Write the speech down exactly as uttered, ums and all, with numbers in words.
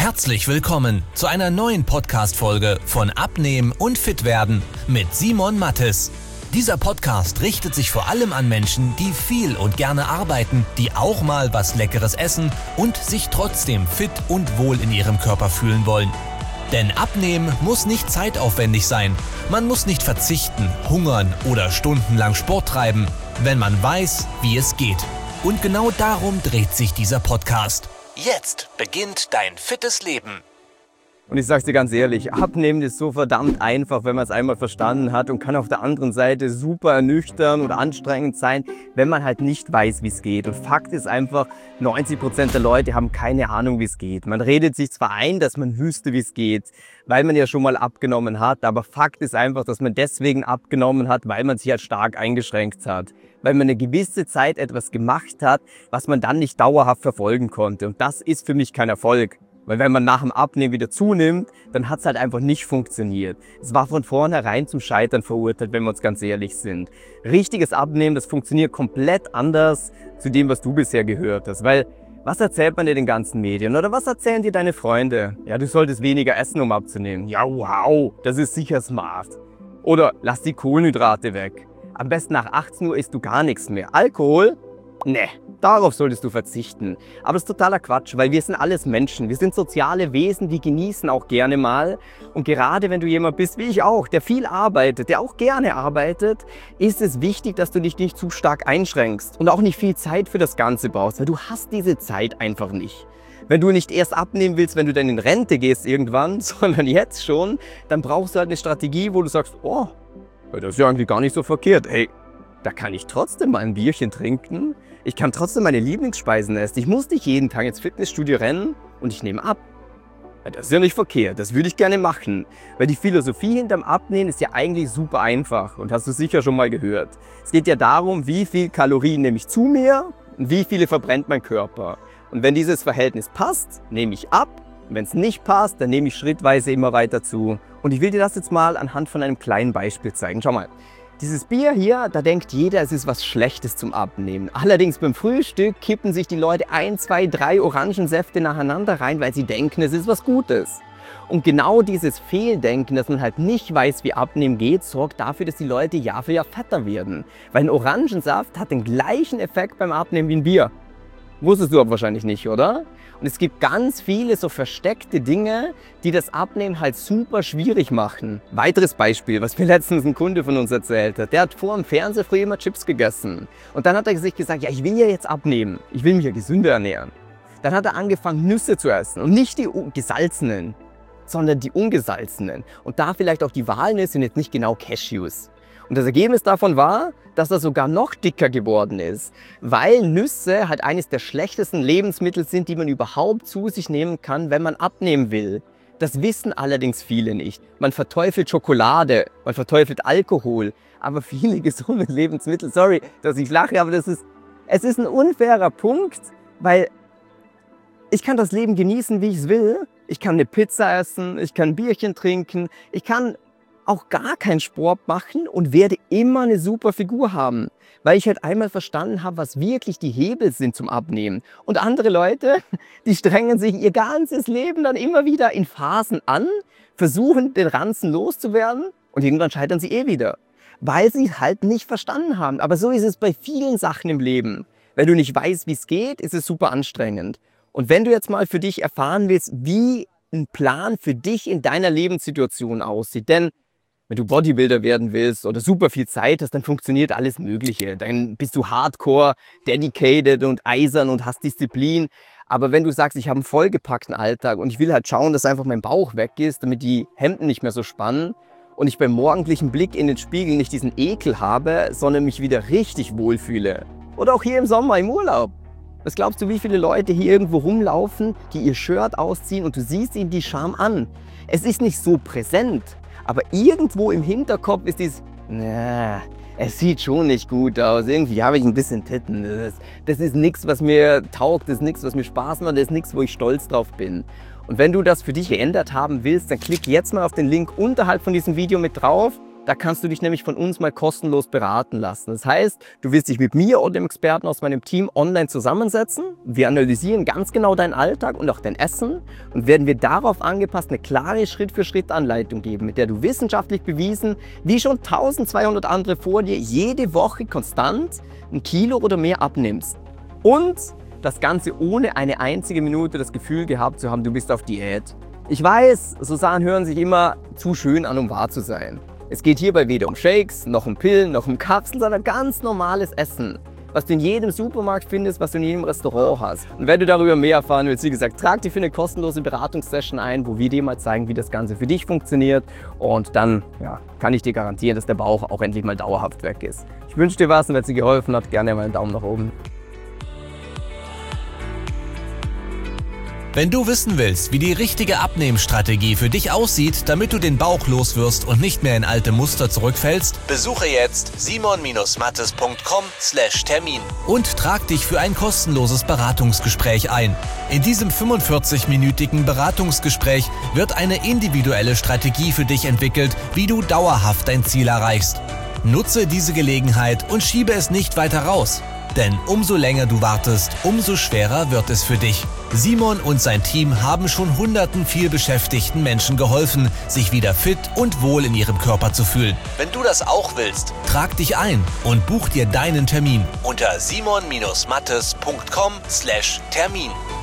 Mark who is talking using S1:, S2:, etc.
S1: Herzlich willkommen zu einer neuen Podcast-Folge von Abnehmen und Fitwerden mit Simon Mattes. Dieser Podcast richtet sich vor allem an Menschen, die viel und gerne arbeiten, die auch mal was Leckeres essen und sich trotzdem fit und wohl in ihrem Körper fühlen wollen. Denn Abnehmen muss nicht zeitaufwendig sein. Man muss nicht verzichten, hungern oder stundenlang Sport treiben, wenn man weiß, wie es geht. Und genau darum dreht sich dieser Podcast. Jetzt beginnt dein fittes Leben.
S2: Und ich sag's dir ganz ehrlich, Abnehmen ist so verdammt einfach, wenn man es einmal verstanden hat und kann auf der anderen Seite super ernüchternd oder anstrengend sein, wenn man halt nicht weiß, wie es geht. Und Fakt ist einfach, neunzig Prozent der Leute haben keine Ahnung, wie es geht. Man redet sich zwar ein, dass man wüsste, wie es geht, weil man ja schon mal abgenommen hat, aber Fakt ist einfach, dass man deswegen abgenommen hat, weil man sich halt stark eingeschränkt hat. Weil man eine gewisse Zeit etwas gemacht hat, was man dann nicht dauerhaft verfolgen konnte. Und das ist für mich kein Erfolg. Weil wenn man nach dem Abnehmen wieder zunimmt, dann hat es halt einfach nicht funktioniert. Es war von vornherein zum Scheitern verurteilt, wenn wir uns ganz ehrlich sind. Richtiges Abnehmen, das funktioniert komplett anders zu dem, was du bisher gehört hast. Weil, was erzählt man dir den ganzen Medien? Oder was erzählen dir deine Freunde? Ja, du solltest weniger essen, um abzunehmen. Ja, wow, das ist sicher smart. Oder lass die Kohlenhydrate weg. Am besten nach achtzehn Uhr isst du gar nichts mehr. Alkohol? Nee, darauf solltest du verzichten. Aber das ist totaler Quatsch, weil wir sind alles Menschen. Wir sind soziale Wesen, die genießen auch gerne mal. Und gerade wenn du jemand bist, wie ich auch, der viel arbeitet, der auch gerne arbeitet, ist es wichtig, dass du dich nicht zu stark einschränkst und auch nicht viel Zeit für das Ganze brauchst, weil du hast diese Zeit einfach nicht. Wenn du nicht erst abnehmen willst, wenn du dann in Rente gehst irgendwann, sondern jetzt schon, dann brauchst du halt eine Strategie, wo du sagst, oh, das ist ja eigentlich gar nicht so verkehrt. Hey, da kann ich trotzdem mal ein Bierchen trinken. Ich kann trotzdem meine Lieblingsspeisen essen. Ich muss nicht jeden Tag ins Fitnessstudio rennen und ich nehme ab. Das ist ja nicht verkehrt, das würde ich gerne machen. Weil die Philosophie hinterm Abnehmen ist ja eigentlich super einfach und hast du sicher schon mal gehört. Es geht ja darum, wie viel Kalorien nehme ich zu mir und wie viele verbrennt mein Körper. Und wenn dieses Verhältnis passt, nehme ich ab. Und wenn es nicht passt, dann nehme ich schrittweise immer weiter zu. Und ich will dir das jetzt mal anhand von einem kleinen Beispiel zeigen. Schau mal. Dieses Bier hier, da denkt jeder, es ist was Schlechtes zum Abnehmen. Allerdings beim Frühstück kippen sich die Leute ein, zwei, drei Orangensäfte nacheinander rein, weil sie denken, es ist was Gutes. Und genau dieses Fehldenken, dass man halt nicht weiß, wie Abnehmen geht, sorgt dafür, dass die Leute Jahr für Jahr fetter werden. Weil ein Orangensaft hat den gleichen Effekt beim Abnehmen wie ein Bier. Wusstest du aber wahrscheinlich nicht, oder? Und es gibt ganz viele so versteckte Dinge, die das Abnehmen halt super schwierig machen. Weiteres Beispiel, was mir letztens ein Kunde von uns erzählt hat. Der hat vor dem Fernseher früher immer Chips gegessen. Und dann hat er sich gesagt, ja, ich will ja jetzt abnehmen. Ich will mich ja gesünder ernähren. Dann hat er angefangen, Nüsse zu essen. Und nicht die gesalzenen, sondern die ungesalzenen. Und da vielleicht auch die Walnüsse und jetzt nicht genau Cashews. Und das Ergebnis davon war, dass er sogar noch dicker geworden ist, weil Nüsse halt eines der schlechtesten Lebensmittel sind, die man überhaupt zu sich nehmen kann, wenn man abnehmen will. Das wissen allerdings viele nicht. Man verteufelt Schokolade, man verteufelt Alkohol, aber viele gesunde Lebensmittel, sorry, dass ich lache, aber das ist, es ist ein unfairer Punkt, weil ich kann das Leben genießen, wie ich es will. Ich kann eine Pizza essen, ich kann ein Bierchen trinken, ich kann auch gar keinen Sport machen und werde immer eine super Figur haben, weil ich halt einmal verstanden habe, was wirklich die Hebel sind zum Abnehmen. Und andere Leute, die strengen sich ihr ganzes Leben dann immer wieder in Phasen an, versuchen den Ranzen loszuwerden und irgendwann scheitern sie eh wieder, weil sie es halt nicht verstanden haben. Aber so ist es bei vielen Sachen im Leben. Wenn du nicht weißt, wie es geht, ist es super anstrengend. Und wenn du jetzt mal für dich erfahren willst, wie ein Plan für dich in deiner Lebenssituation aussieht, denn wenn du Bodybuilder werden willst oder super viel Zeit hast, dann funktioniert alles Mögliche. Dann bist du hardcore, dedicated und eisern und hast Disziplin. Aber wenn du sagst, ich habe einen vollgepackten Alltag und ich will halt schauen, dass einfach mein Bauch weg ist, damit die Hemden nicht mehr so spannen und ich beim morgendlichen Blick in den Spiegel nicht diesen Ekel habe, sondern mich wieder richtig wohlfühle. Oder auch hier im Sommer im Urlaub. Was glaubst du, wie viele Leute hier irgendwo rumlaufen, die ihr Shirt ausziehen und du siehst ihnen die Scham an? Es ist nicht so präsent. Aber irgendwo im Hinterkopf ist dieses, na, es sieht schon nicht gut aus, irgendwie habe ich ein bisschen Titten. Das, das ist nichts, was mir taugt, das ist nichts, was mir Spaß macht, das ist nichts, wo ich stolz drauf bin. Und wenn du das für dich geändert haben willst, dann klick jetzt mal auf den Link unterhalb von diesem Video mit drauf Da kannst du dich nämlich von uns mal kostenlos beraten lassen. Das heißt, du wirst dich mit mir oder dem Experten aus meinem Team online zusammensetzen. Wir analysieren ganz genau deinen Alltag und auch dein Essen und werden wir darauf angepasst eine klare Schritt-für-Schritt-Anleitung geben, mit der du wissenschaftlich bewiesen, wie schon eintausendzweihundert andere vor dir, jede Woche konstant ein Kilo oder mehr abnimmst. Und das Ganze ohne eine einzige Minute das Gefühl gehabt zu haben, du bist auf Diät. Ich weiß, so Sachen hören sich immer zu schön an, um wahr zu sein. Es geht hierbei weder um Shakes, noch um Pillen, noch um Kapseln, sondern ganz normales Essen, was du in jedem Supermarkt findest, was du in jedem Restaurant hast. Und wenn du darüber mehr erfahren willst, wie gesagt, trag dich für eine kostenlose Beratungssession ein, wo wir dir mal zeigen, wie das Ganze für dich funktioniert. Und dann ja, kann ich dir garantieren, dass der Bauch auch endlich mal dauerhaft weg ist. Ich wünsche dir was und wenn es dir geholfen hat, gerne mal einen Daumen nach oben.
S1: Wenn du wissen willst, wie die richtige Abnehmstrategie für dich aussieht, damit du den Bauch loswirst und nicht mehr in alte Muster zurückfällst, besuche jetzt simon mattes punkt com slash Termin und trag dich für ein kostenloses Beratungsgespräch ein. In diesem fünfundvierzig-minütigen Beratungsgespräch wird eine individuelle Strategie für dich entwickelt, wie du dauerhaft dein Ziel erreichst. Nutze diese Gelegenheit und schiebe es nicht weiter raus. Denn umso länger du wartest, umso schwerer wird es für dich. Simon und sein Team haben schon hunderten vielbeschäftigten Menschen geholfen, sich wieder fit und wohl in ihrem Körper zu fühlen. Wenn du das auch willst, trag dich ein und buch dir deinen Termin unter simon mattes punkt com slash Termin.